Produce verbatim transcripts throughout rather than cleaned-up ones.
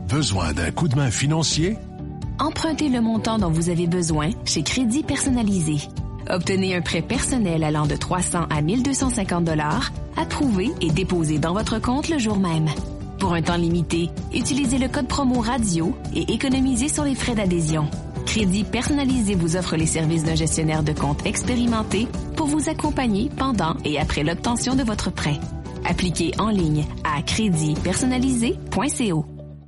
Besoin d'un coup de main financier? Empruntez le montant dont vous avez besoin chez Crédit Personnalisé. Obtenez un prêt personnel allant de trois cents à mille deux cent cinquante dollars, approuvé et déposé dans votre compte le jour même. Pour un temps limité, utilisez le code promo radio et économisez sur les frais d'adhésion. Crédit Personnalisé vous offre les services d'un gestionnaire de compte expérimenté pour vous accompagner pendant et après l'obtention de votre prêt. Appliquez en ligne à crédit personnalisé point co.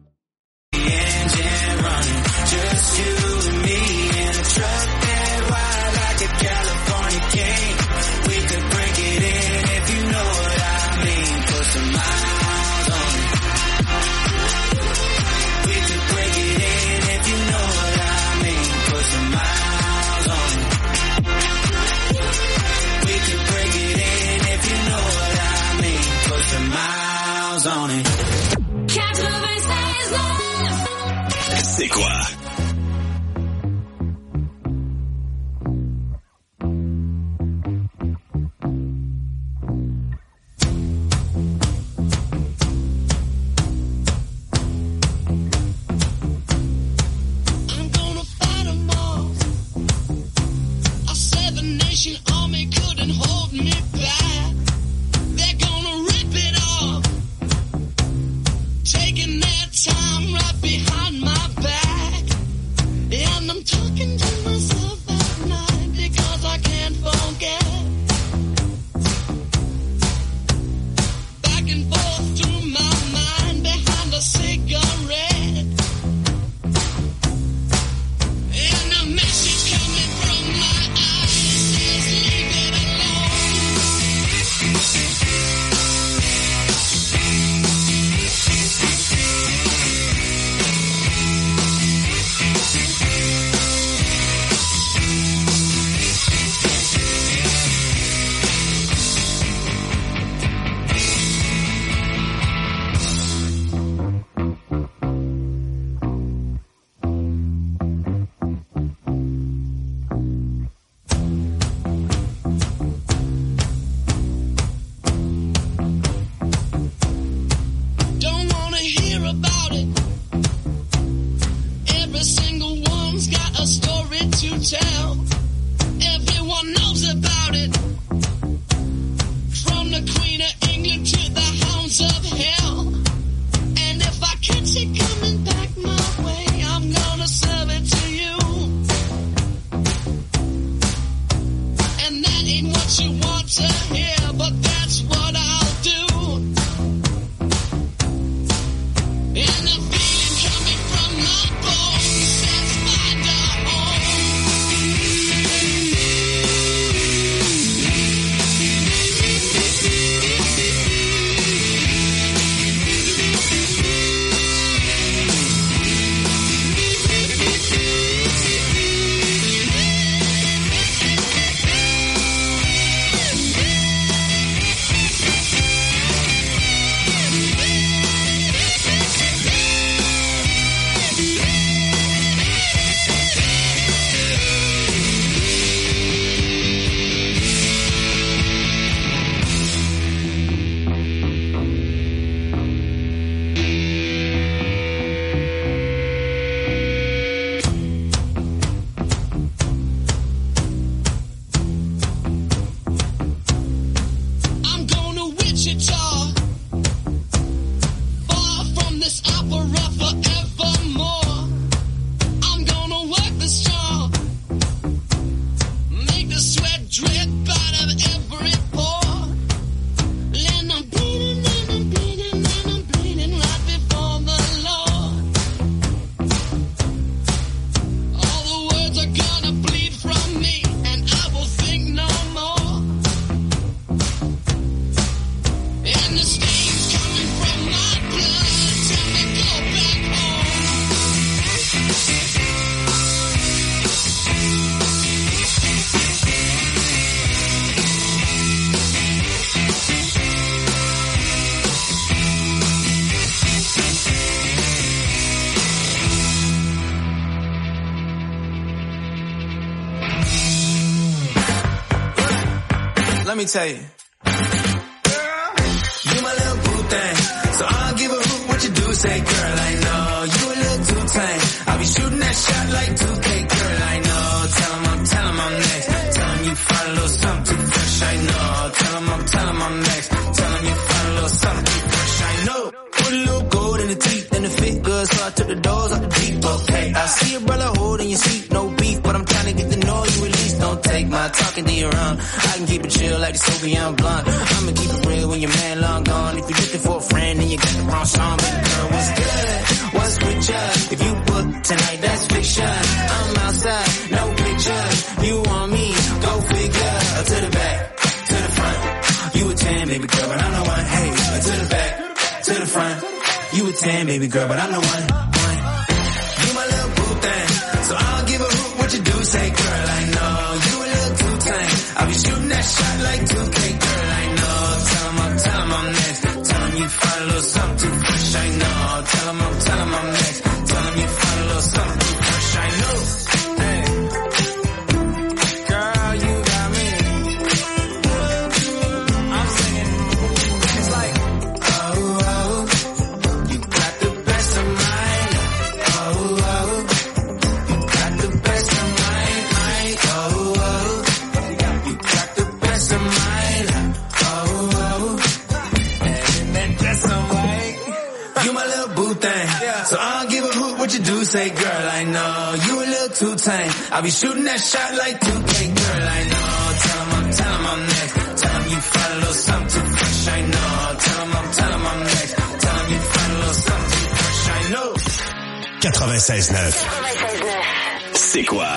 C'est quoi? Let me tell you. Girl, you my little boo thing. So I'll give a hoot what you do. Say, girl, I know. you a little too tame. I'll be shooting that shot like two K, girl, I know. Tell him I'm, tell him I'm next. Tell him you find a little something too fresh, I know. Tell him I'm, tell him I'm next. Tell him you find a little something too fresh, I know. Put a little gold in the teeth and the fit good, so I took the doors out the Jeep, okay. I see a brother holding your seat, no beef, but I'm trying to get to know you at least. Don't take my talking to your own. I can keep it chill like the Soviet blunt. I'ma keep it real when your man long gone. If you're looking for a friend and you got the wrong song, baby girl, what's good? What's with you? If you book tonight, that's fiction. I'm outside, no pictures. You want me? Go figure. To the back, to the front. You a ten, baby girl, but I'm the one. Hey, to the back, to the front. You a ten, baby girl, but I'm the one. one. You my little boo thing, so I'll give a hoot what you do. Say, girl, I know you a little too tame. I'll be shooting that shot like two K, girl, I know. Tell him I'm, tell him I'm next. Tell him you find a little something too fresh, I know. Tell him I'm, tell him I'm next. Tell him you find a little something too fresh, I know. Hey, girl, you got me. I'm singing. It's like, oh, oh, you got the best of mine. Oh, oh, you got the best of mine. Oh, oh, you got the best of mine. Oh, oh, and then that's some way. You my little boo thing, so I don't give a hoot what you do. Say, girl, I know you a little too tame. I'll be shooting that shot like two K, girl, I know. Tell him I'm, tell him I'm next. Tell him you find a little something too fresh, I know. Tell him I'm, tell him I'm next. Tell him you find a little something too fresh, I know. quatre-vingt-seize neuf. C'est quoi?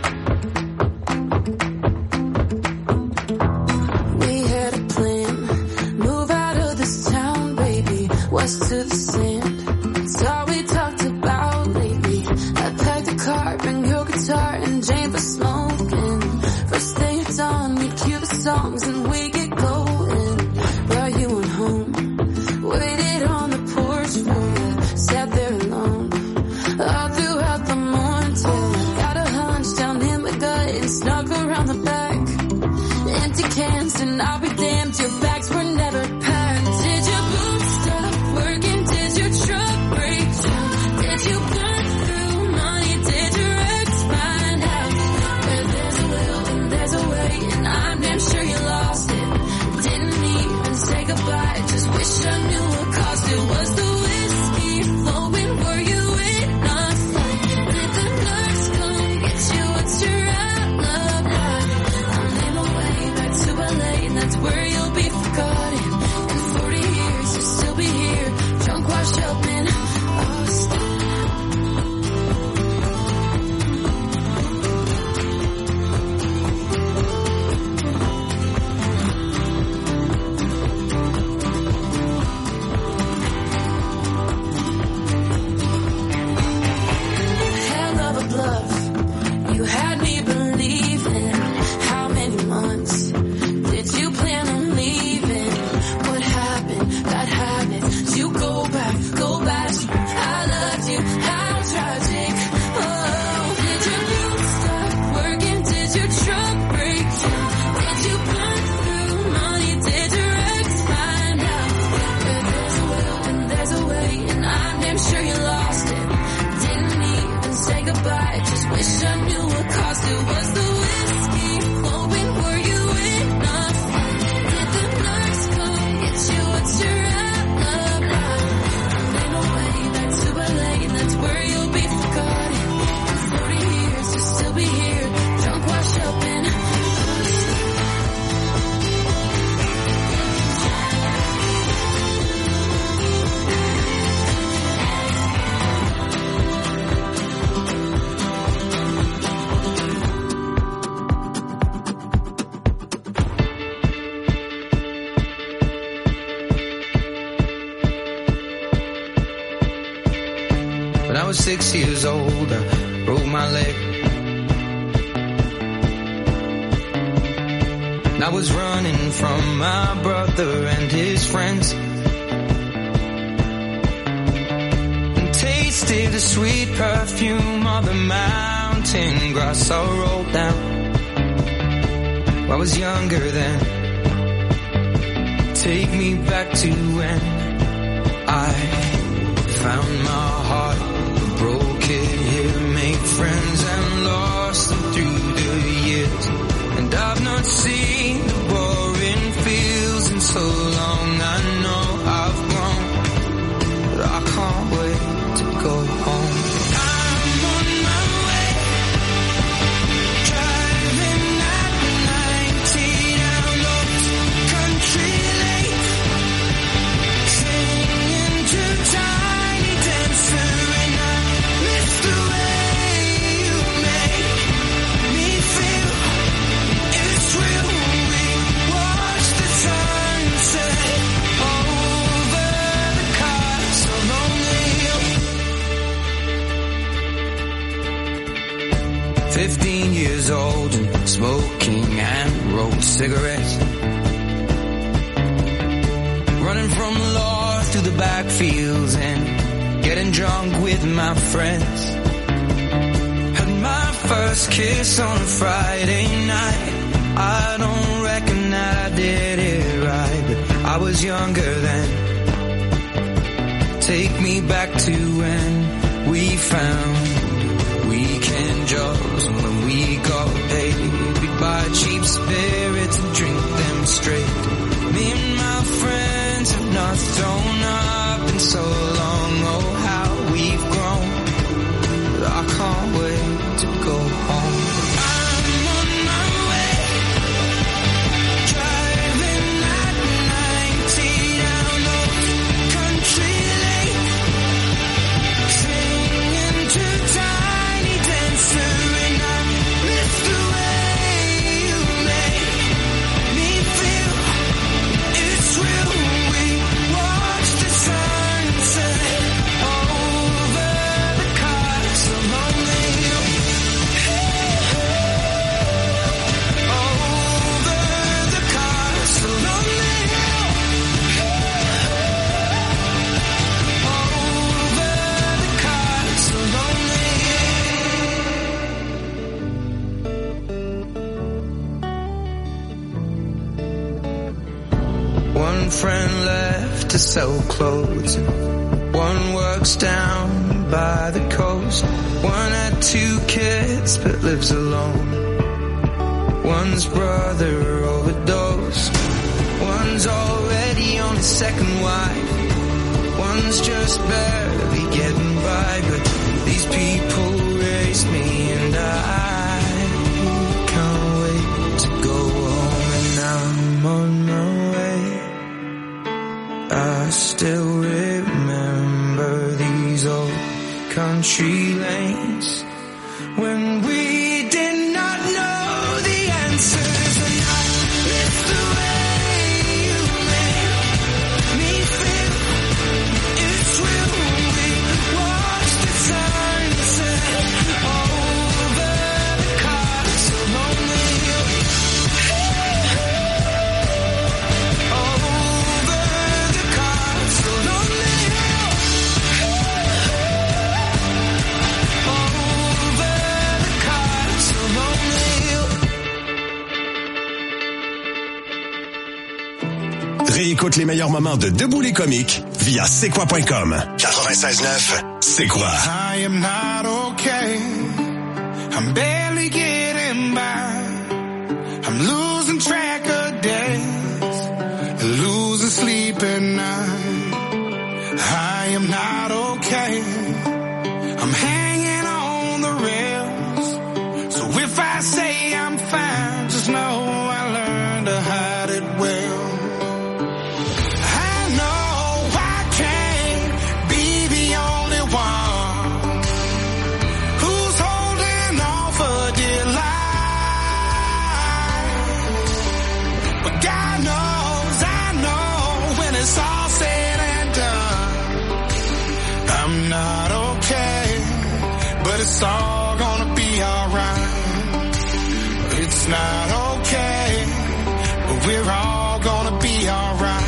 We had a plan, move out of this town, baby, west to the sand. It's all we talked about lately. I packed a car, bring your guitar, and Jane for smoking. First day it's on, we cue the songs and we get going. Brought you on home, waited on the porch for you, sat there alone. All throughout the morning till I got a hunch down in my gut and snuck around the back. Empty cans and I'll be damned, your bags were never packed. Did your boots stop working? Did your truck break down? Did you burn through money? Did your ex find out? Where there's a will and there's a way, and I'm damn sure you lost it. Didn't even say goodbye, just wish I knew what caused it. Was the whiskey flowing? Were you in a fight? Did the nurse come get you? What's your alibi? I'm in my way back to L A, and that's where you'll be forgotten. In forty years, you'll still be here, drunk, washed up in Austin. Hell of a bluff, you had me believing. How many months did you plan on leaving? What happened? Bad habits. You go back, go back. I loved you. How tragic. Oh, did your boots stop working? Did your truck break down? Did you burn through money? Did your ex find out? Where there's a will and there's a way, and I'm damn sure you lost it. Didn't even say goodbye, just wish I knew what caused it. Was the whiskey flowing? Were you in a fight? Did the nurse come get you? What's your alibi? I'm in my way back to L A, and that's where you'll be forgotten. In forty years, you'll still be here, drunk, washed up in Austin. When I was six years old, I broke my leg. And I was running from my brother and his friends, and tasted the sweet perfume of the mountain grass I rolled down. I was younger then. Take me back to when I found my heart Fifteen years old and smoking and rolled cigarettes. Running from the law through the backfields and getting drunk with my friends. Had my first kiss on a Friday night. I don't reckon that I did it right, but I was younger then. Take me back to when we found weekend jobs, and when we got paid, we'd buy cheap spirits and drink them straight. Me and my friends have not thrown up in so long, oh how we've grown, but I can't wait to go home. I'm on my way, driving at ninety down those country lanes, singing to Tiny Dancer, and I miss the way you make me feel. It's real. We watch the sunset over the castle on the hill. Over the castle on the hill. Over the castle on the hill. One friend left to sell clothes, one works down by the coast. One had two kids but lives alone. One's brother overdosed. One's already on his second wife. One's just barely getting by, but these people raised me and I can't wait to go home. And I'm on my way. I still remember these old country lanes when we did not know the answers, and I miss the way you make me feel. It's real. We watch the sunset over the castle on the hill. Over the castle on the hill. Over the castle on the hill. Réécoute les meilleurs moments de Debout les comiques via c'est quoi point com. quatre-vingt-seize neuf, c'est quoi? I am not okay. I'm barely getting by. I'm losing track of days, losing sleep at night. I am not okay. I'm hanging on the rails. So if I say I'm fine, just know I learned to hide it well. I know I can't be the only one who's holding on for dear life. But God knows, I know when it's all said and done, I'm not okay, but it's all gonna be alright. It's not okay, but we're all gonna be alright.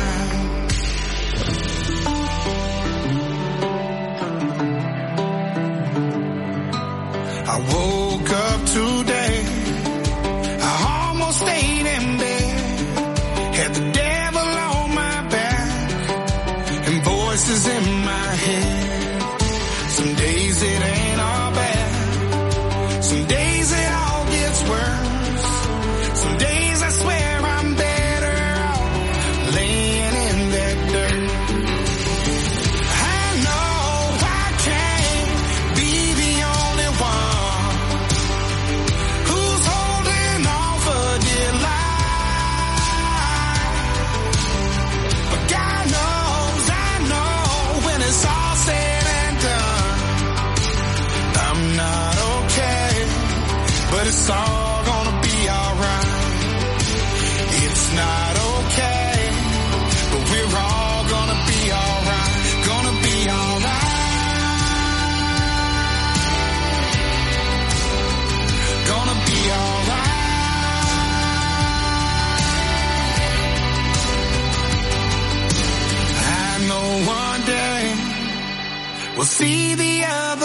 I woke up today, I almost stayed in bed, had the devil on my back, and voices in my head. Some days it ain't all bad, some days it all gets worse. Some days I swear I'm better off laying in that dirt. I know I can't be the only one who's holding on for dear life. But God knows, I know when it's all said and done, I'm not okay,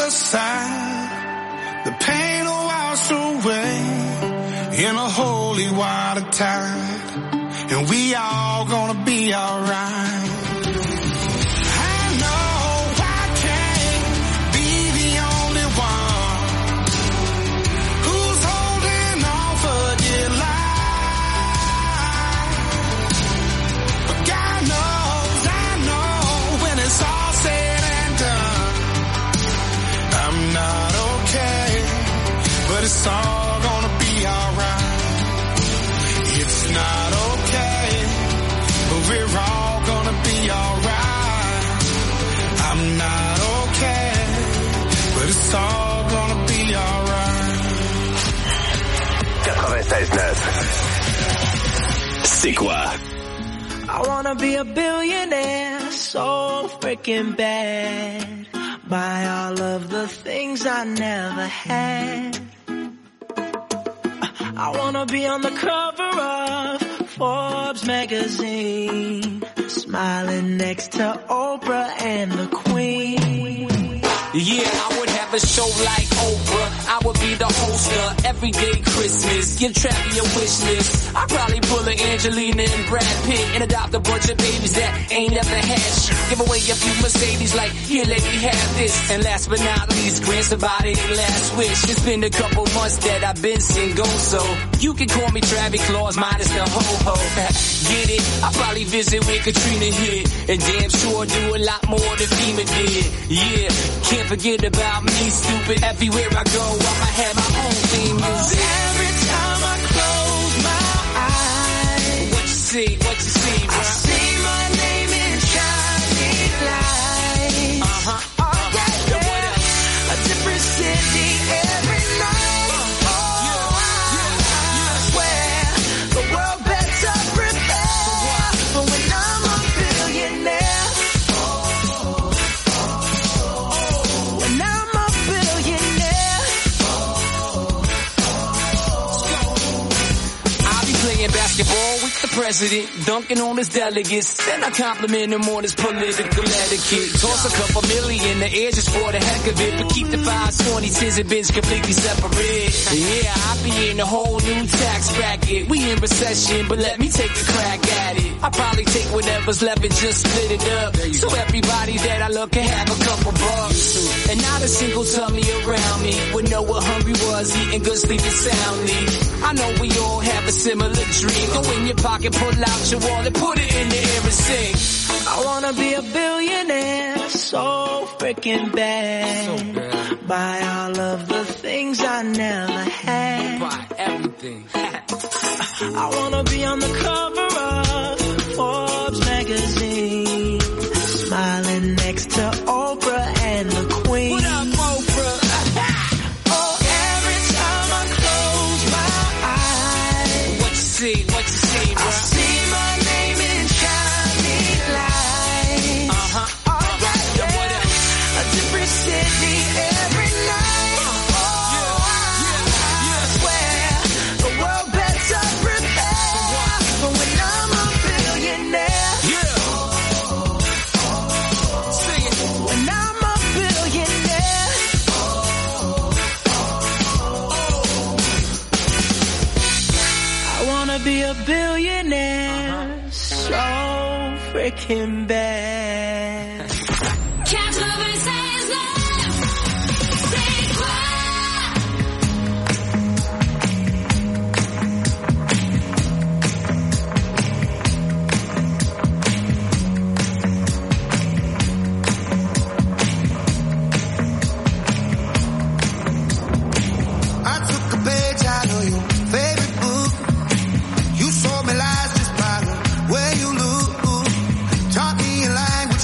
other side, the pain will wash away in a holy water tide, and we all gonna be alright. I know I can't be the only one who's holding on for dear life, but God knows, I know when it's all said and done, I'm not okay, but it's all gonna be alright. It's not okay, but we're all gonna be alright. I'm not okay, but it's all gonna be alright. ninety-six neuf. C'est quoi? I wanna be a billionaire, so freaking bad. Buy all of the things I never had. I wanna be on the cover of Forbes magazine, smiling next to Oprah and the Queen. Yeah, I would have a show like Oprah. I would be the host of Everyday Christmas. Give Travi a wish list. I'd probably pull a Angelina and Brad Pitt and adopt a bunch of babies that ain't never had shit. Give away a few Mercedes like, here lady, have this. And last but not least, grant somebody their last wish. It's been a couple months that I've been single, so you can call me Travis Claus minus the ho-ho. Get it? I'll probably visit where Katrina hit, and damn sure do a lot more than FEMA did. Yeah, can't forget about me, stupid. Everywhere I go, I'ma have my own theme music. Oh, every time I close my eyes, what you see, what you see, bro? I see my name in shining lights. Uh-huh. Oh, yeah, yeah. What else? A different city every night. Oh, yeah, yeah, I swear the world better prepare for when I'm a billionaire. When I'm a billionaire. I'll be playing basketball with the president, dunking on his delegates. Then I compliment him on his political etiquette. Toss a couple million in the air just for the heck of it, but keep the fives, twenties, tens, and bins completely separate. Yeah, I'll be in a whole new tax bracket. We in recession, but let me take a crack at it. I'll probably take whatever's left and just split it up, so everybody that I love can have a couple bucks. And not a single tummy around me would know what hungry was, eating good, sleeping soundly. I know we all have a similar dream. Go in your pocket, pull out your wallet, put it in the air and sing. I wanna be a billionaire, so freaking bad. So bad. Buy all of the things I never had. Buy everything. I wanna be on the cover of Forbes magazine, smiling next to Oprah and the Queen. What up, Oprah? Oh, every time I close my eyes, What you see, what you see, bro? I see my name in shining lights. Uh-huh. Oh, yeah, Yeah, what yeah. else? A different city every night. Oh, I swear the world better prepare for when I'm a billionaire. Yeah. Sing it. When I'm a billionaire. I wanna be a billionaire, so freaking bad. quatre-vingt-seize neuf, c'est quoi? I took a page out of your favorite book. You showed me lies just by the way you look. Taught me a language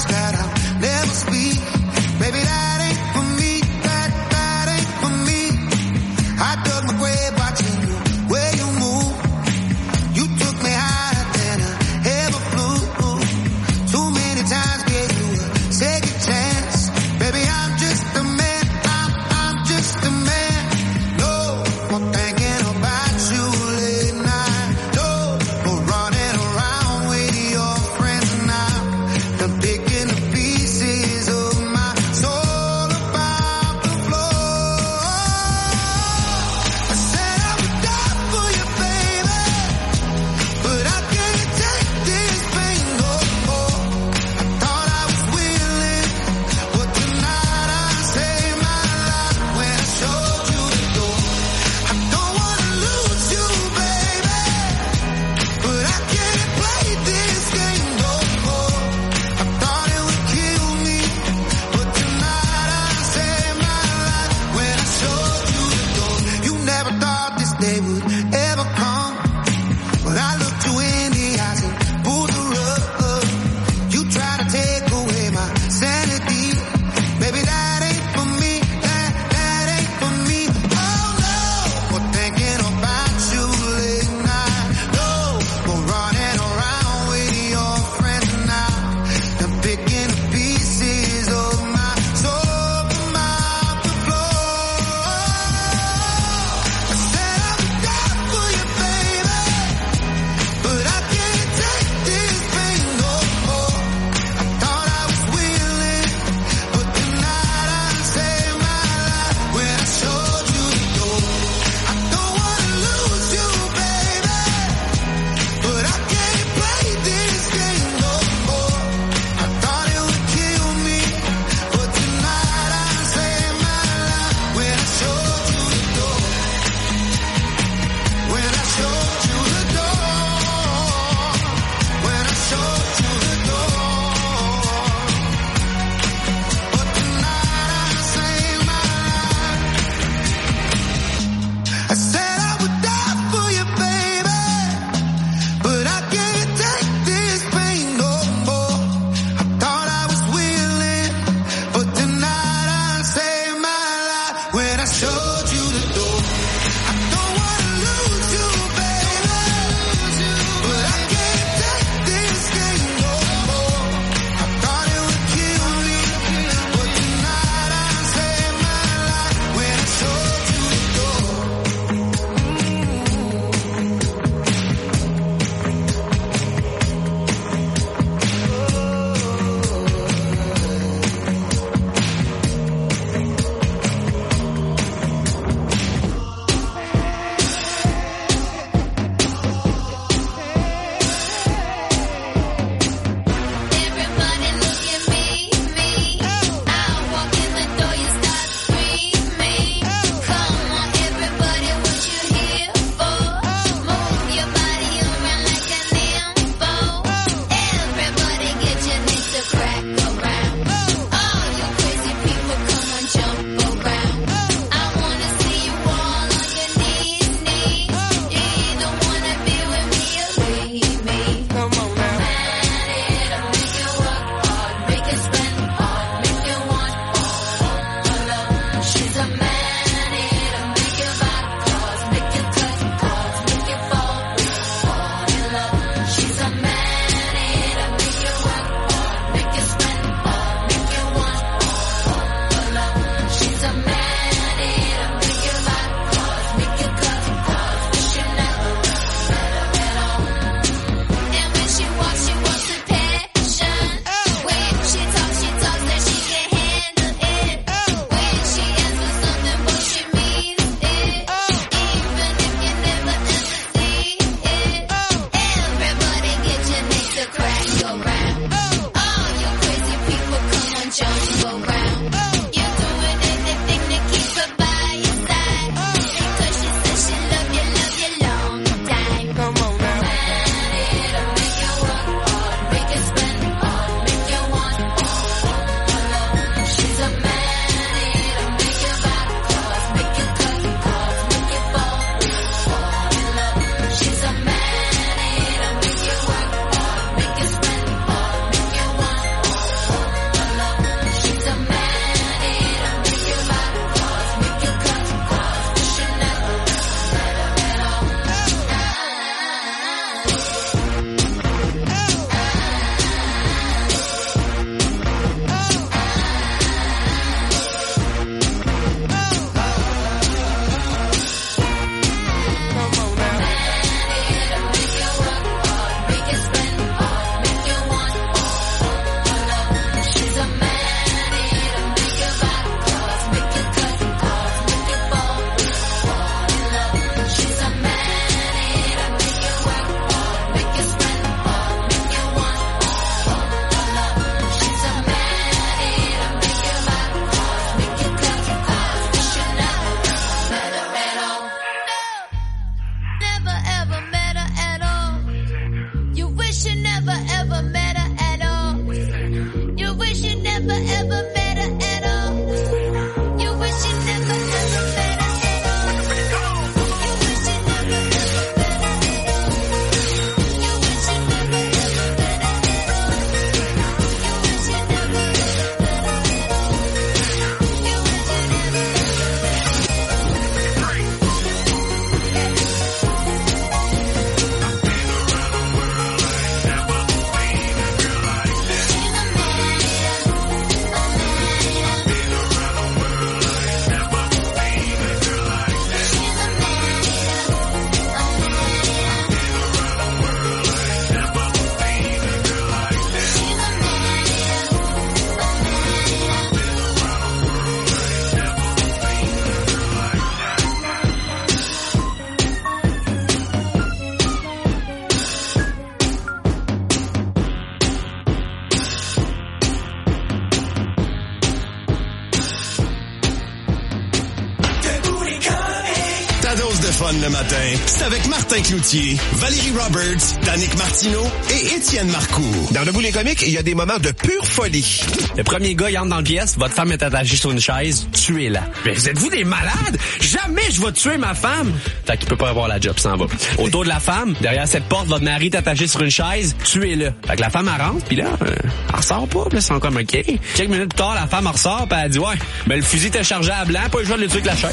fun le matin, c'est avec Martin Cloutier, Valérie Roberts, Danick Martineau et Étienne Marcoux. Dans Debout les comiques, il y a des moments de pure folie. Le premier gars, il entre dans le pièce, votre femme est attachée sur une chaise, tuez-la. Mais vous êtes-vous des malades? Jamais je vais tuer ma femme! Fait qu'il peut pas avoir la job, s'en va. Autour de la femme, derrière cette porte, votre mari est attaché sur une chaise, tuez-le. Fait que la femme, elle rentre, pis là, euh, elle ressort pas, pis là, c'est comme OK. Quelques minutes plus tard, la femme, elle ressort, pis elle dit, ouais, ben le fusil était chargé à blanc, pas le choix de le tuer avec la chaise.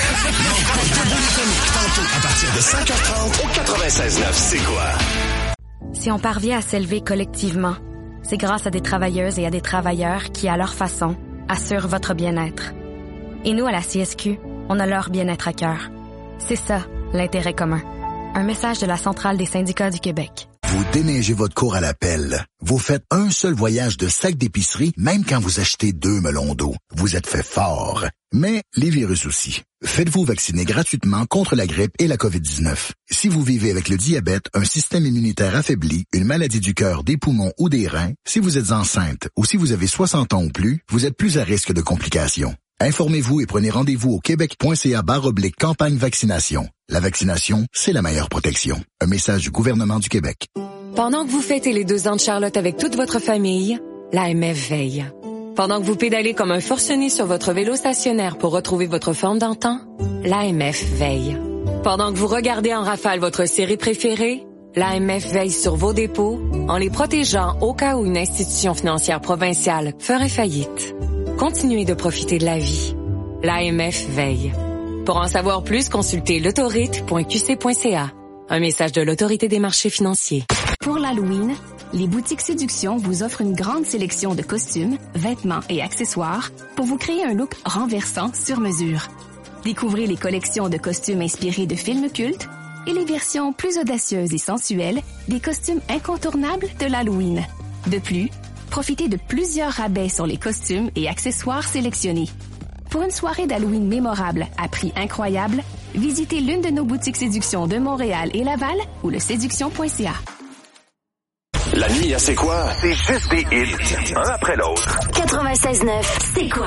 Tantôt, à partir de cinq heures trente, au quatre-vingt-seize neuf, c'est quoi? Si on parvient à s'élever collectivement, c'est grâce à des travailleuses et à des travailleurs qui, à leur façon, assurent votre bien-être. Et nous, à la C S Q, on a leur bien-être à cœur. C'est ça, l'intérêt commun. Un message de la Centrale des syndicats du Québec. Vous déneigez votre cour à la pelle. Vous faites un seul voyage de sac d'épicerie, même quand vous achetez deux melons d'eau. Vous êtes fait fort. Mais les virus aussi. Faites-vous vacciner gratuitement contre la grippe et la covid dix-neuf. Si vous vivez avec le diabète, un système immunitaire affaibli, une maladie du cœur, des poumons ou des reins, si vous êtes enceinte ou si vous avez soixante ans ou plus, vous êtes plus à risque de complications. Informez-vous et prenez rendez-vous au québec.ca barre oblique campagne vaccination. La vaccination, c'est la meilleure protection. Un message du gouvernement du Québec. Pendant que vous fêtez les deux ans de Charlotte avec toute votre famille, l'A M F veille. Pendant que vous pédalez comme un forcené sur votre vélo stationnaire pour retrouver votre forme d'antan, l'A M F veille. Pendant que vous regardez en rafale votre série préférée, l'A M F veille sur vos dépôts en les protégeant au cas où une institution financière provinciale ferait faillite. Continuez de profiter de la vie. L'A M F veille. Pour en savoir plus, consultez l'autorite point q c point c a. Un message de l'Autorité des marchés financiers. Pour l'Halloween, les boutiques Séduction vous offrent une grande sélection de costumes, vêtements et accessoires pour vous créer un look renversant sur mesure. Découvrez les collections de costumes inspirés de films cultes et les versions plus audacieuses et sensuelles des costumes incontournables de l'Halloween. De plus, profitez de plusieurs rabais sur les costumes et accessoires sélectionnés. Pour une soirée d'Halloween mémorable à prix incroyable, visitez l'une de nos boutiques Séduction de Montréal et Laval ou le séduction point c a. La nuit à C'est quoi? C'est juste des hits, un après l'autre. quatre-vingt-seize neuf, c'est quoi?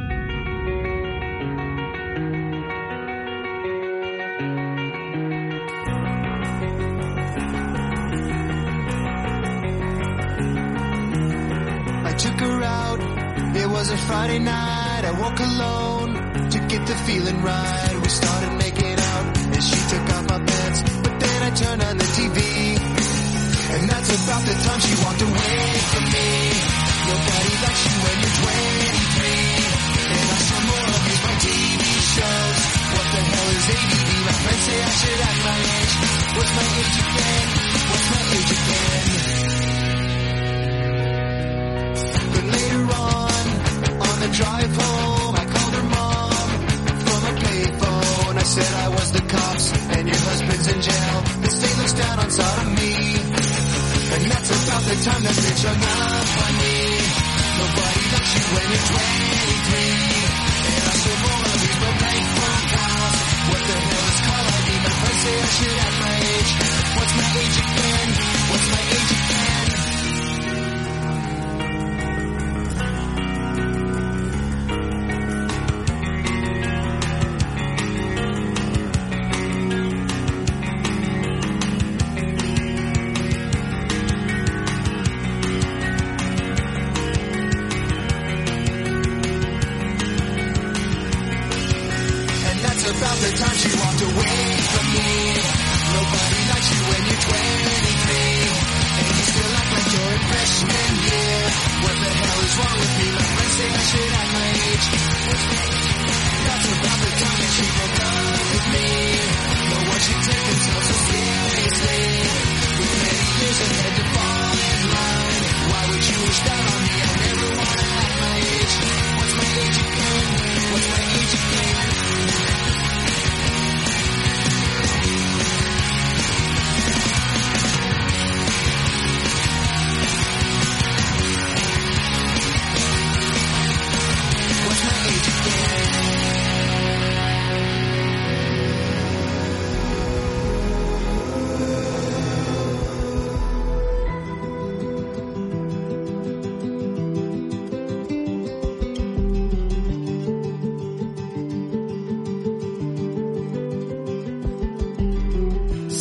I took her out, it was a Friday night, I woke alone to get the feeling right. We started making out and she took off my pants, but then I turned on the T V. And that's about the time she walked away from me. Nobody likes you when you're twenty-three. And I saw more of these my T V shows. What the hell is A D D? My friends say I should act my age. What's my age again? What's my age again? But later on, on the drive home, I called her mom from a payphone. I said I was the cops and your husband's in jail. The state looks down on sodomy. And that's about the time that bitch hung up on me. Nobody likes you when you're twenty-three. And I still more of these no bank phone calls. What the hell is call I D? My friends say I should act my age. What's my age again? What's my age again? About the time she walked away from me. Nobody likes you when you're twenty-three. And you still act like you're in freshman year. What the hell is wrong with me? My friends say I should act my age. That's about the time that she broke up with me. No one should take themselves so seriously. With many years ahead to fall in line. Why would you wish that on me? I never wanna act my age. What's my age again? What's my age again? What's my age again?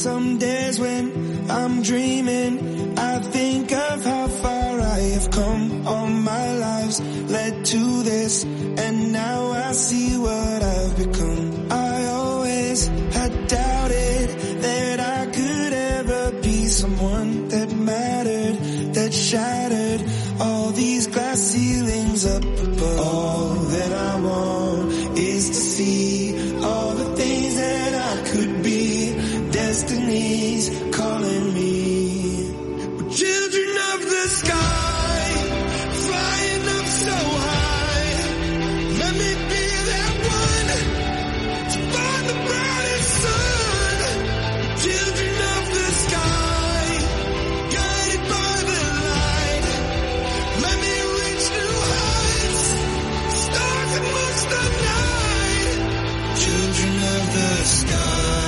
Some days when I'm dreaming, I think of how far I have come. All my lives led to this, and now I see what I've become. I always had doubted that I could ever be someone that mattered, that shattered all these glass ceilings up above. All that I want is to see all the things that I could be. Destiny's calling me. We're children of the sky, flying up so high. Let me be that one to find the brightest sun. Children of the sky, guided by the light. Let me reach new heights, stars amongst the night. Children of the sky.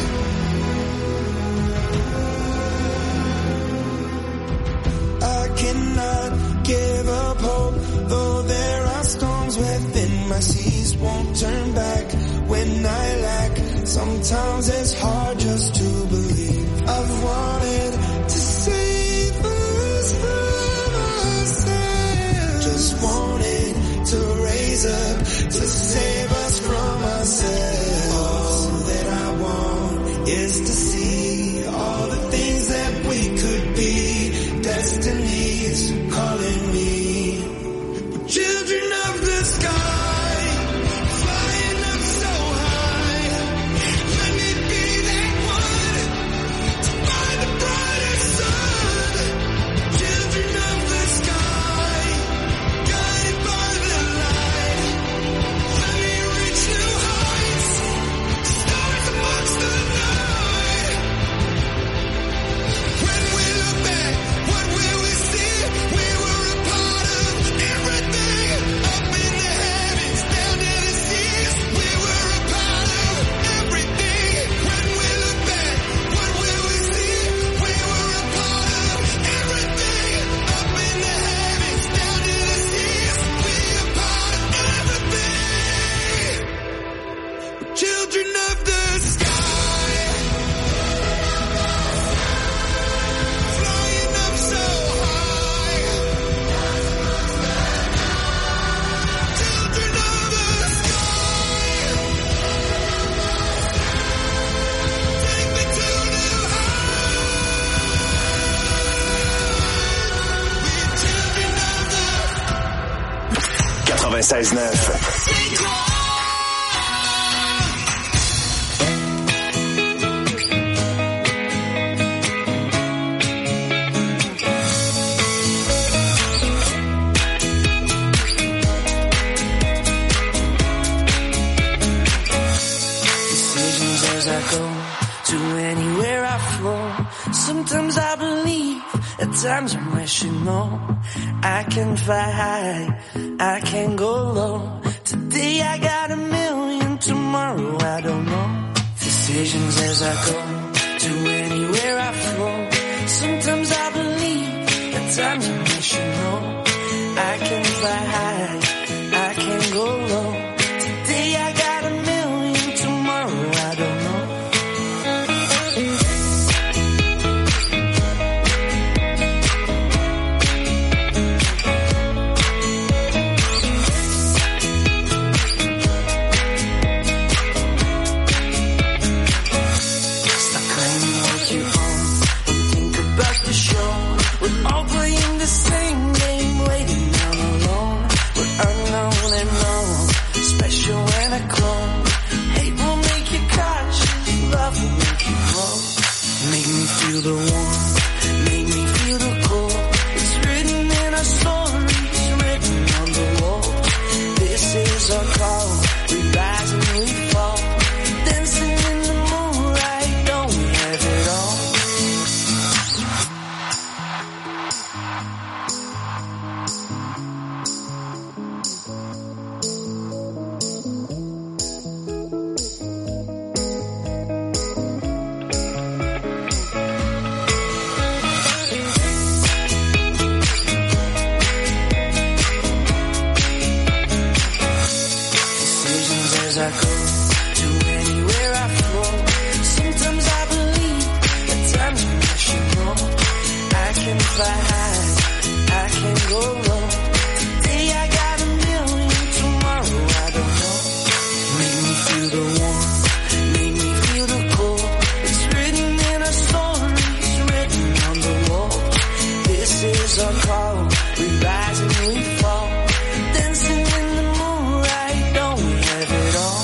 I cannot give up hope, though there are storms within my seas. Won't turn back when I lack. Sometimes it's hard just to believe. I've wanted to save us from ourselves. Just wanted to raise up to save us from ourselves. All that I want is to see all the things that we could be. Destiny's calling me. We're children of the sky, flying up so high. Let me be that one to find the brightest sun. Children of the sky, guided by the light. Let me reach new heights, stars amongst the night. When we look back, what will we see? We were a part of everything, up in the heavens, down in the seas. We were a part of everything. When we look back, what will we see? We were a part of everything, up in the heavens, down in the seas. We are part of everything. We're children of the sky, flying up so high. Children of the sky, take me to new heights. We're children of the quatre-vingt-seize neuf. Decisions as I go to anywhere I flow. Sometimes I believe, at times I'm wishing no. I can fly high, I can go low. Today I got a million, tomorrow I don't know. Decisions as I go to anywhere I flow. Sometimes I believe, at times I'm wishing no. I can fly high, I can go low. Today I got a million, tomorrow I don't know. Stop claiming what you own and think about the show. We're all playing the same game, waiting on alone. We're unknown and known, special and a clone. Hate will make you cautious, love will make you grow. Make me feel the warmth, make me feel the cold. It's written in our stories, written on the wall. This is our call, we rise and we fall. Dancing in the moonlight, don't we have it all? Decisions as I go to anywhere I flow. Sometimes I believe, if I had, I can't go wrong. Today I got a million, tomorrow I don't know. Make me feel the warmth, make me feel the cold. It's written in our stories, written on the wall. This is our call, we rise and we fall. Dancing in the moonlight, don't we have it all?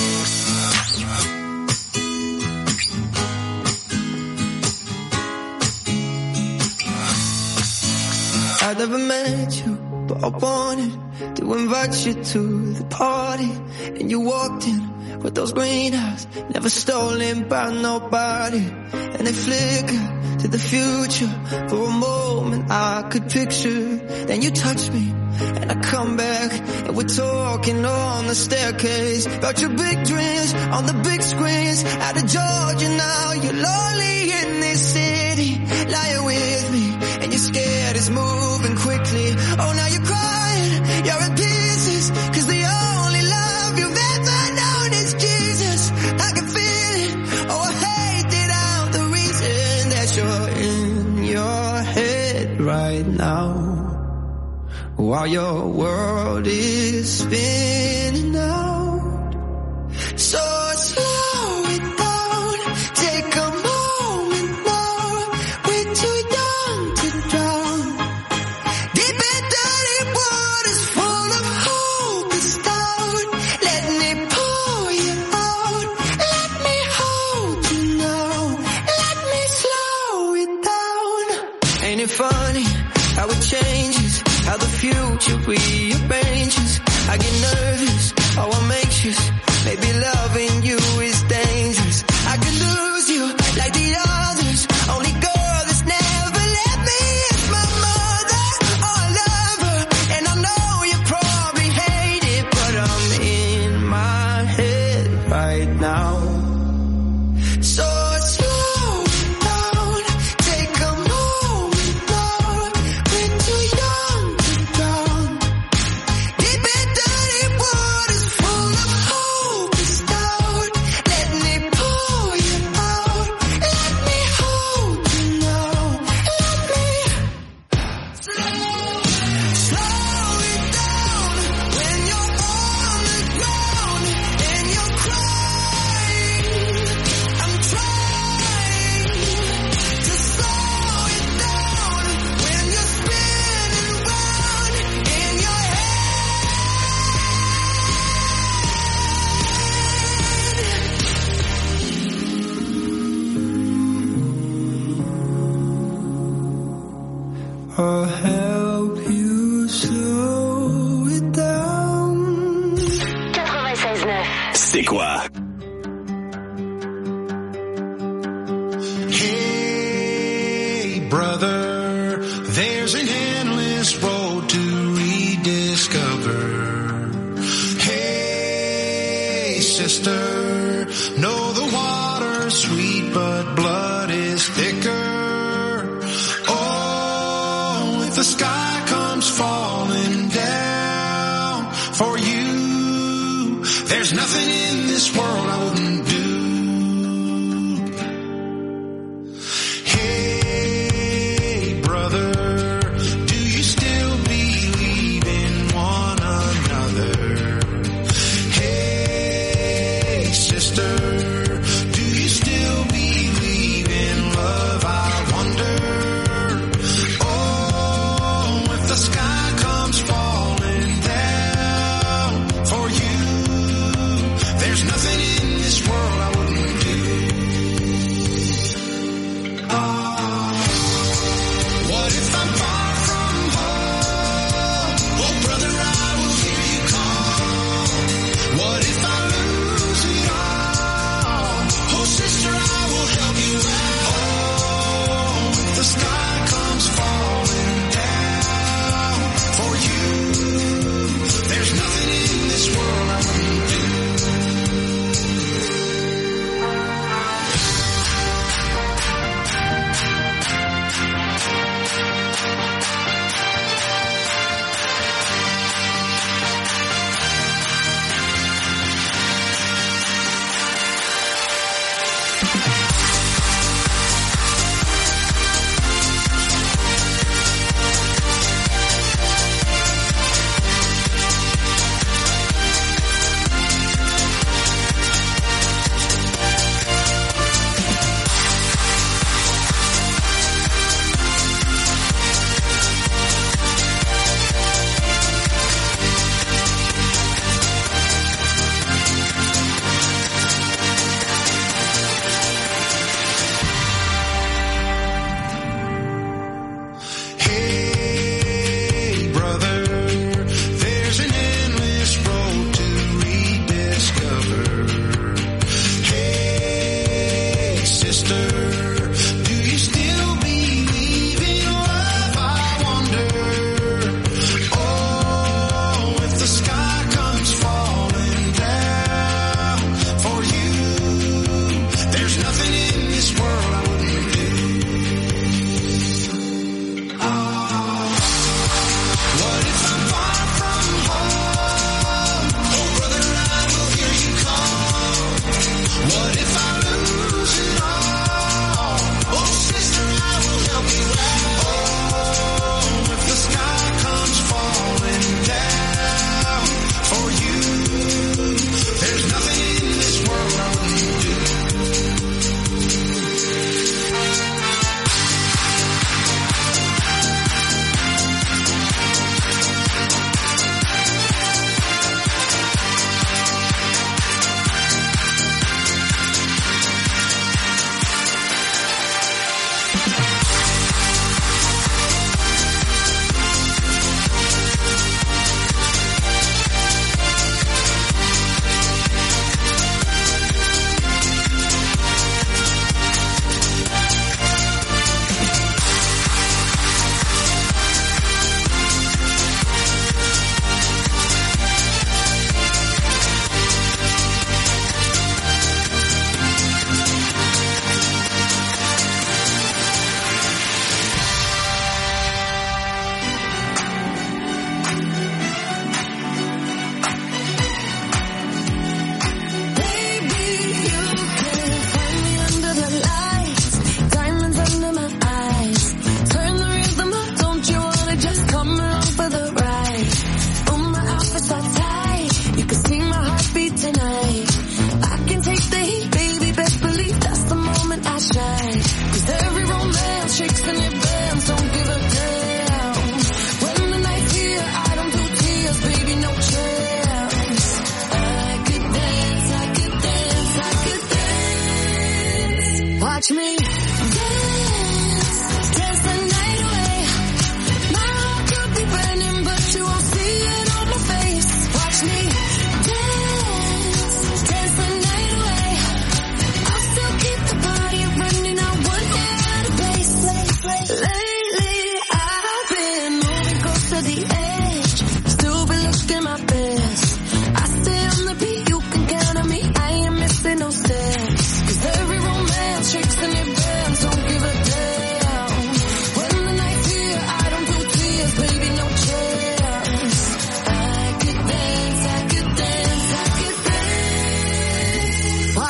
I never met you, but I wanted to invite you to the party. And you walked in with those green eyes, never stolen by nobody. And they flickered to the future. For a moment I could picture. Then you touched me, and I come back, and we're talking on the staircase about your big dreams on the big screens. Out of Georgia now, you're lonely in this city, lying with me, and you're scared it's moving quickly. Oh, now you're crying, you're in pieces, cause the only love you've ever known is Jesus. I can feel it, oh I hate it, I'm the reason that you're in your head right now, while your world is spinning out. So slow it down, take a moment now. We're too young to drown. Deep and dirty waters full of hope is down. Let me pull you out. Let me hold you now. Let me slow it down. Ain't it funny how it changes, how the future rearranges? I get nervous, oh I'm anxious. Maybe loving you is dangerous. I could lose you like the others. Only girl that's never left me is my mother. Oh, I love her, and I know you probably hate it, but I'm in my head right now. So slow it down, take a moment now. We're too young to drown. Deep and dirty waters full of hope is down. Let me pull you out. Let me hold you now. Let me slow it down when you're on the ground and you're crying. I'm trying to slow it down when you're spinning round in your I'll help you slow it down. quatre-vingt-seize neuf. C'est quoi? Hey, brother, there's an endless road to rediscover. Hey, sister, know the water's sweet, but blood is thicker. Oh, if the sky comes falling down for you, there's nothing in this world I wouldn't do. Hey, brother, do you still believe in one another? Hey, sister, do you still believe in love? I wonder. Oh, if the sky comes falling down for you, there's nothing in this world I wouldn't do. Oh, what if I'm far from home? Oh, brother, I will hear you call. What if I lose it all? Oh, sister, I will help you out. Oh, if the sky comes falling down for you, there's nothing in this world I wouldn't do.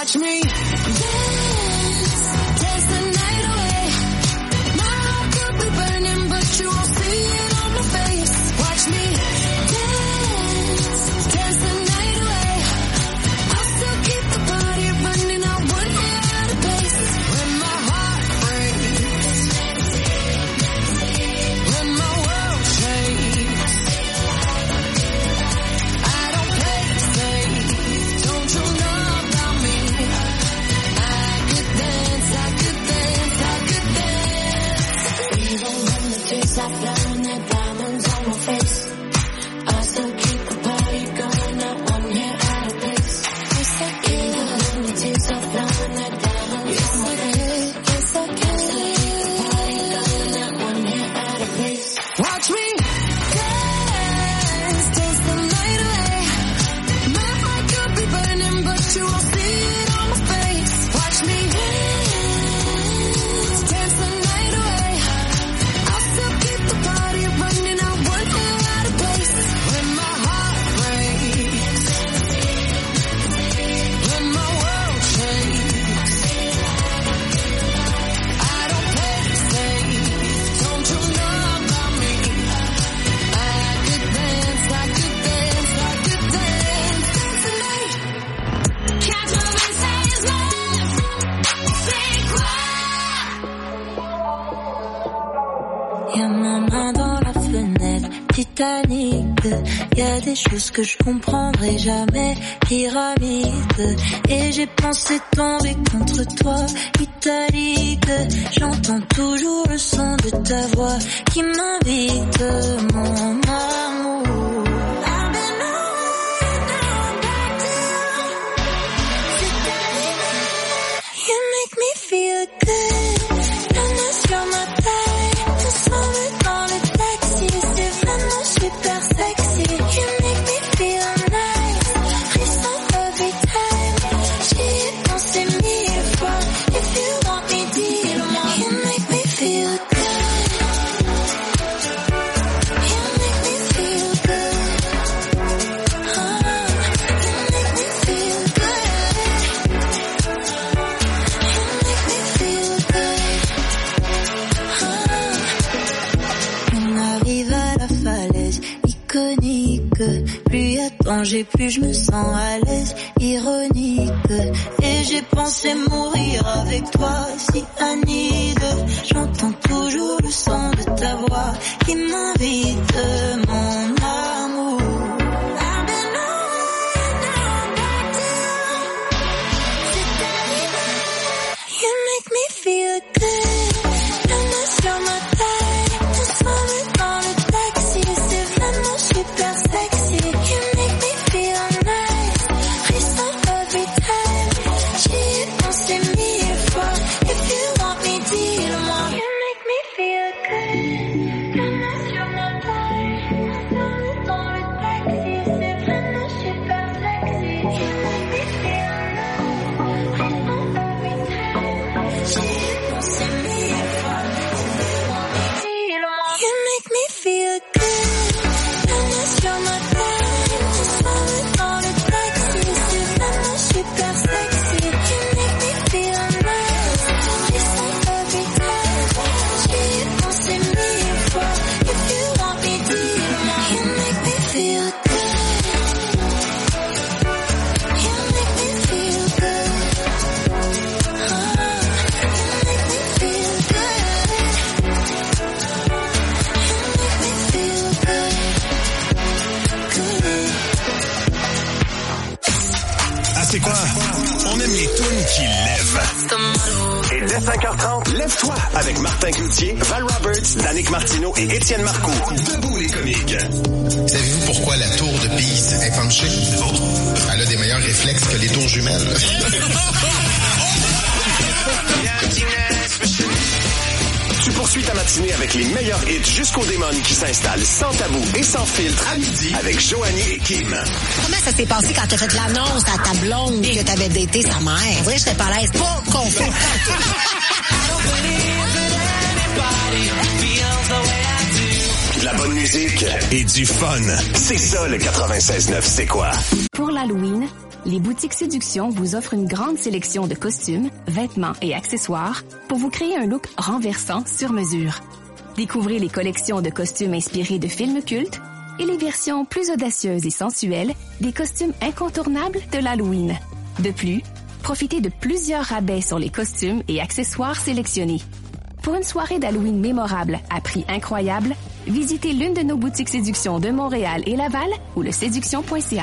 Watch me dance, dance the night away. My heart could be burning, but you won't see it on my face. Watch me dance, dance the night away. I'll still keep the party running, I won't get out of pace. When my heart breaks, when my world shakes, I don't play it safe. Don't you know about me? I could dance, I could dance, I could dance. Even when the tears are flowing, the diamonds on my face, I still keep the party going, not one hair out of place. Even when the tears are flowing, the diamonds on my face, yes I can. I still keep the party going, not one hair out of place. Watch me dance, dance the night away. My heart could be burning, but you won't see it on my face. Watch me dance, dance the night away. I'll still keep the party running, I won't get out of place. When my heart breaks, when my world shakes, I don't play it safe. Don't you know about me? I could dance, I could dance, I could dance, dance tonight. quatre-vingt-seize neuf, c'est quoi? Y'a ma main dans la fenêtre, Titanic. Y'a des choses que je comprendrai jamais, pyramide. Et j'ai pensé tomber contre toi, italique. J'entends toujours le son de ta voix qui m'invite, mon amour. I've been away, now I'm back to you. C'est you make me feel good. La main sur ma taille, ensemble dans le taxi. C'est vraiment super sexy. You make me feel nice. Frisson every time. J'y ai pensé mille fois. If you want me, dis-le-moi. You make me feel good. You make me feel good. Oh, you make me feel good. You make me feel good. Oh. On arrive à la falaise iconique. Plus y a danger, plus je me sens à l'aise, ironique. Et j'ai pensé mourir avec toi, si Anide. J'entends toujours le son de ta voix qui m'invite, mon amour. I've been away, now I'm back to you. C'est you make me feel good. La main sur ma taille, ensemble dans le taxi. C'est vraiment super sexy. You make me feel nice. Frisson every time. J'y ai pensé mille fois. If you want me, dis-le-moi. You make me feel good. La main sur ma taille, ensemble dans le taxi. C'est vraiment super sexy. You make me feel nice. Frisson every time. J'y ai pensé mille fois. If you want me, dis-le-moi. You make me feel good. La main sur ma taille, ensemble dans le taxi. C'est vraiment super sexy. You make me feel nice. Frisson every time. J'y ai pensé mille fois. If you want me, dis-le-moi. You make me feel good. You make me feel good. Oh, you make me feel good. You make me feel good. Good. Ah, c'est quoi? On aime les tunes qui lèvent. Et dès cinq heures trente, lève-toi avec Martin Cloutier, Val Roberts, Danick Martineau et Étienne Marcoux. Debout les comiques. Savez-vous pourquoi la tour de Pise est penchée? Elle a des meilleurs réflexes que les tours jumelles. Tu poursuis ta matinée avec les meilleurs hits jusqu'au démon qui s'installe sans tabou et sans filtre à midi avec Joanie et Kim. Comment ça s'est passé quand t'as fait l'annonce à ta blonde que t'avais daté sa mère? En vrai, j'étais pas à l'aise, pas confiante. De la bonne musique et du fun. C'est ça le quatre-vingt-seize neuf, c'est quoi? Pour l'Halloween, les boutiques Séduction vous offrent une grande sélection de costumes, vêtements et accessoires pour vous créer un look renversant sur mesure. Découvrez les collections de costumes inspirés de films cultes et les versions plus audacieuses et sensuelles des costumes incontournables de l'Halloween. De plus, profitez de plusieurs rabais sur les costumes et accessoires sélectionnés. Pour une soirée d'Halloween mémorable à prix incroyable, visitez l'une de nos boutiques Séduction de Montréal et Laval ou le séduction point c a.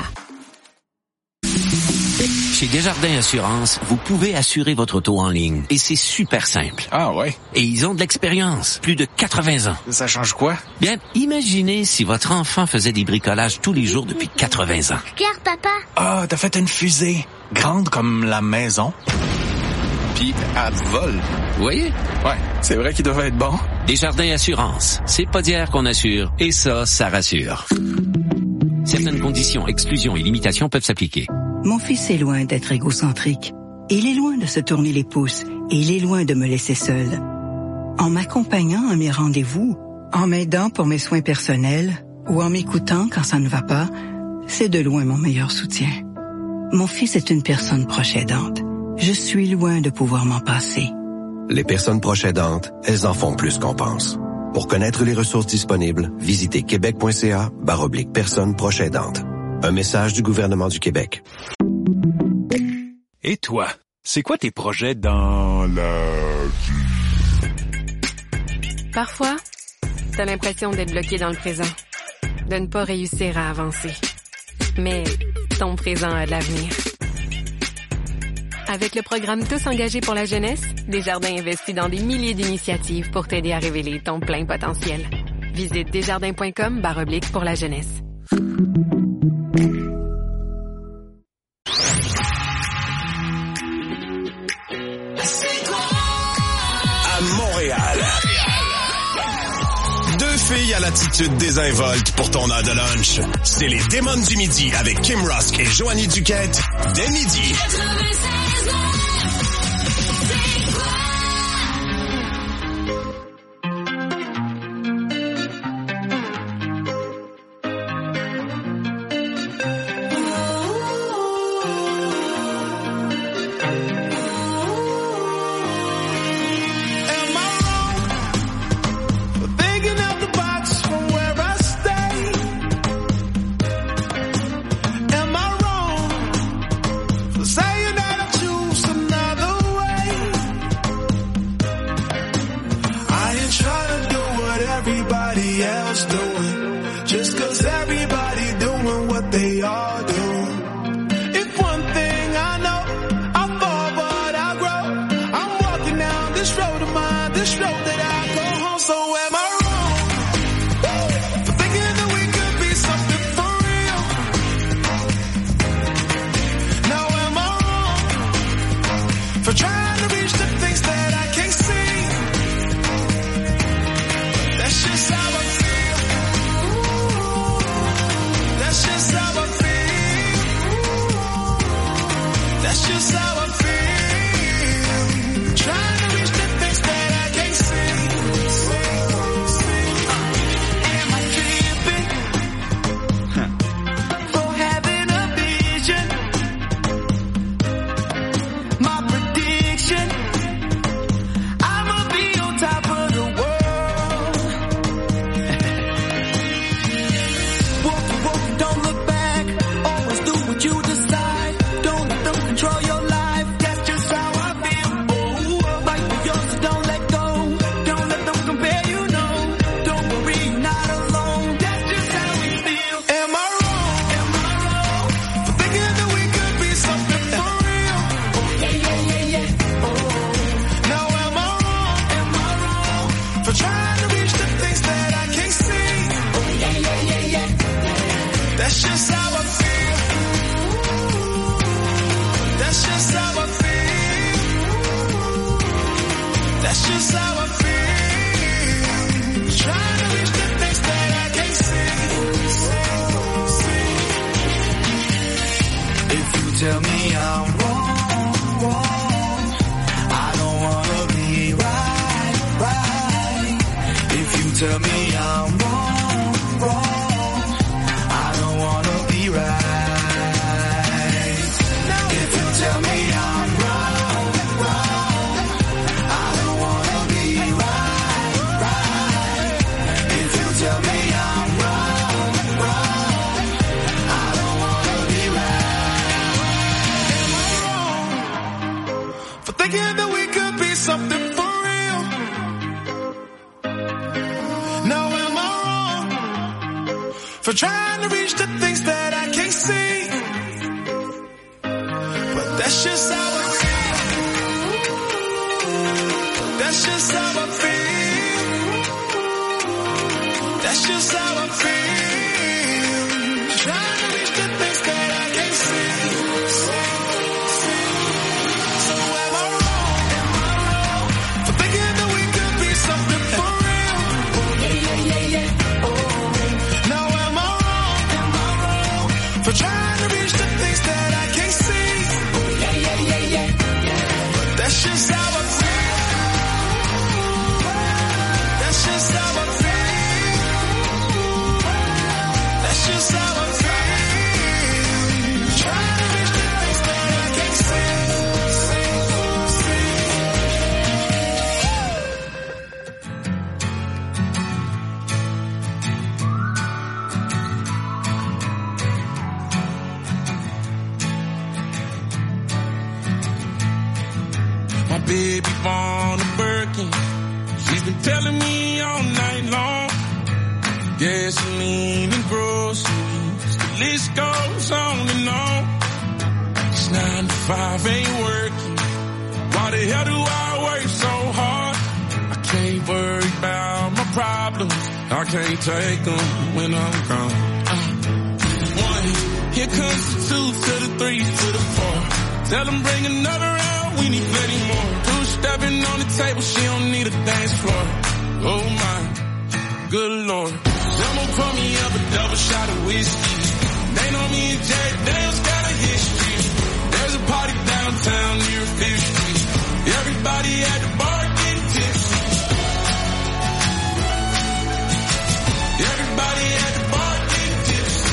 Chez Desjardins Assurance, vous pouvez assurer votre auto en ligne. Et c'est super simple. Ah ouais? Et ils ont de l'expérience. Plus de quatre-vingts ans. Ça change quoi? Bien, imaginez si votre enfant faisait des bricolages tous les jours depuis quatre-vingts ans. Regarde, papa. Ah, t'as fait une fusée. Grande comme la maison. Puis, elle vole. Vous voyez? Ouais, c'est vrai qu'il devait être bon. Desjardins Assurance. C'est pas d'hier qu'on assure. Et ça, ça rassure. Certaines conditions, exclusions et limitations peuvent s'appliquer. Mon fils est loin d'être égocentrique. Il est loin de se tourner les pouces et il est loin de me laisser seul. En m'accompagnant à mes rendez-vous, en m'aidant pour mes soins personnels ou en m'écoutant quand ça ne va pas, c'est de loin mon meilleur soutien. Mon fils est une personne proche aidante. Je suis loin de pouvoir m'en passer. Les personnes proches aidantes, elles en font plus qu'on pense. Pour connaître les ressources disponibles, visitez québec.ca barre oblique personnes proches aidantes. Un message du gouvernement du Québec. Et toi, c'est quoi tes projets dans la vie? Parfois, t'as l'impression d'être bloqué dans le présent, de ne pas réussir à avancer. Mais ton présent a de l'avenir. Avec le programme Tous engagés pour la jeunesse, Desjardins investit dans des milliers d'initiatives pour t'aider à révéler ton plein potentiel. Visite desjardins.com barre oblique pour la jeunesse. À Montréal. Deux filles à l'attitude désinvolte pour ton heure de lunch. C'est les Démons du Midi avec Kim Rusk et Joanie Duquette dès midi. tell me I'm wrong, wrong, I don't wanna be right, right. If you tell me I'm wrong, wrong, I don't wanna be right. Am I wrong for thinking that we could be something for real? Now am I wrong for trying to reach the things that I can't see? But that's just how I feel. That's just how I feel. That's just how I feel. Trying to reach the things that I can't see. See, see. So am I wrong? Am I wrong for thinking that we could be something for real? Yeah, yeah, yeah, yeah. Oh. Now am I wrong? Am I wrong for trying to reach the things that I can't see? Yeah, yeah, yeah, yeah, yeah. But that's just how I feel. That's just how I feel. That's just how I feel. Trying to reach the things that I can't see. See, see. My baby born a Birkin. She's been telling me all night long. Gasoline and groceries, the list goes on and on. It's nine to five, ain't working. Why the hell do I work so hard? I can't worry about my problems. I can't take them when I'm gone. Uh, one, here comes the two to the three to the four. Tell them bring another round, we need plenty more. Two stepping on the table, she don't need a dance floor. Oh my, good lord. Someone pour me up a double shot of whiskey. They know me and Jack Daniels got a history. There's a party downtown near Fifth Street. Everybody at the bar getting tipsy. Everybody at the bar getting tipsy.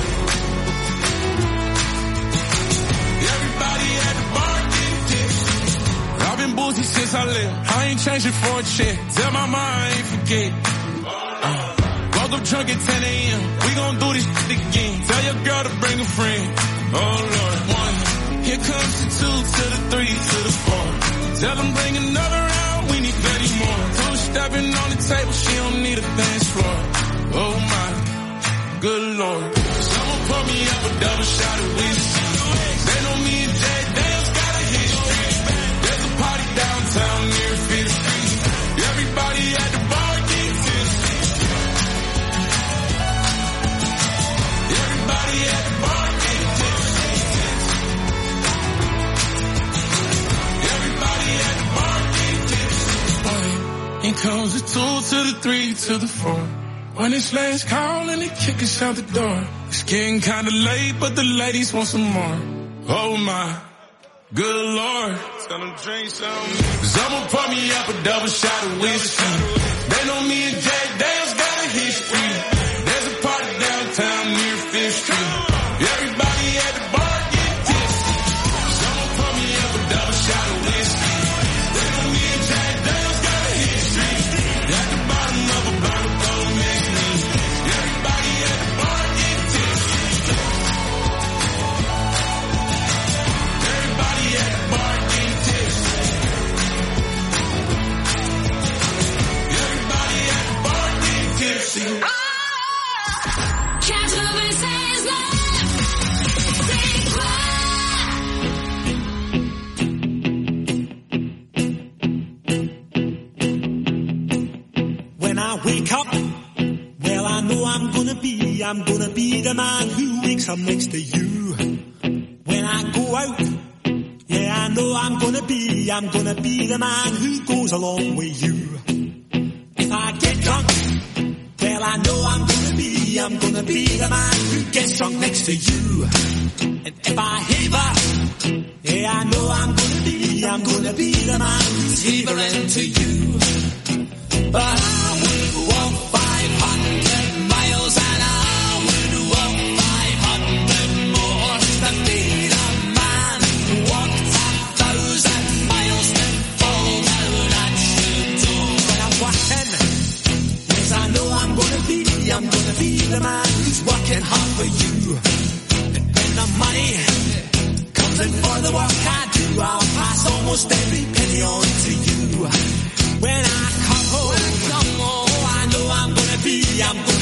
Everybody at the bar getting tipsy. I've been boozy since I left. I ain't changing for a check. Tell my mom I ain't forget. Uh, woke up drunk at ten a.m. We gon' do this shit again. Tell your girl to bring a friend. Oh Lord. One. Here comes the two to the three to the four. Tell them bring another round. We need thirty more. Two stepping on the table. She don't need a dance floor. Oh my, good lord. Someone pour me up a double shot of whiskey. They know me and Jack Daniels got a history. There's a party downtown near Fifth Street. Everybody at the bar getting tipsy. Everybody at the bar getting tipsy. Everybody at the bar getting tipsy. In comes the two to the three to the four. When it's last call and they kick us out the door. It's getting kinda late, but the ladies want some more. Oh my, good lord. Tell them drink some. Someone pour me up a double shot of whiskey. They know me and Jack Daniels got a history. There's a party downtown near Fifth Street. Everybody at the bar get tipsy. Someone pour me up a double shot of whiskey. They know me and Jack Daniels got a history. At the bottom of a bottle, don't miss me. Everybody at the bar get tipsy. Everybody at the bar get tipsy. Everybody at the bar get tipsy. When I wake up, well I know I'm gonna be, I'm gonna be the man who wakes up next to you. When I go out, yeah I know I'm gonna be, I'm gonna be the man who goes along with you. If I get drunk, well I know I'm gonna be, I'm gonna be the man who gets drunk next to you. And if I haver, yeah I know I'm gonna be, I'm gonna be the man who's havering to you. But I would walk five hundred miles and I would walk five hundred more to be the man who walks work I do, I'll pass almost every penny on to you. When I come home, oh, I know I'm gonna be, I'm gonna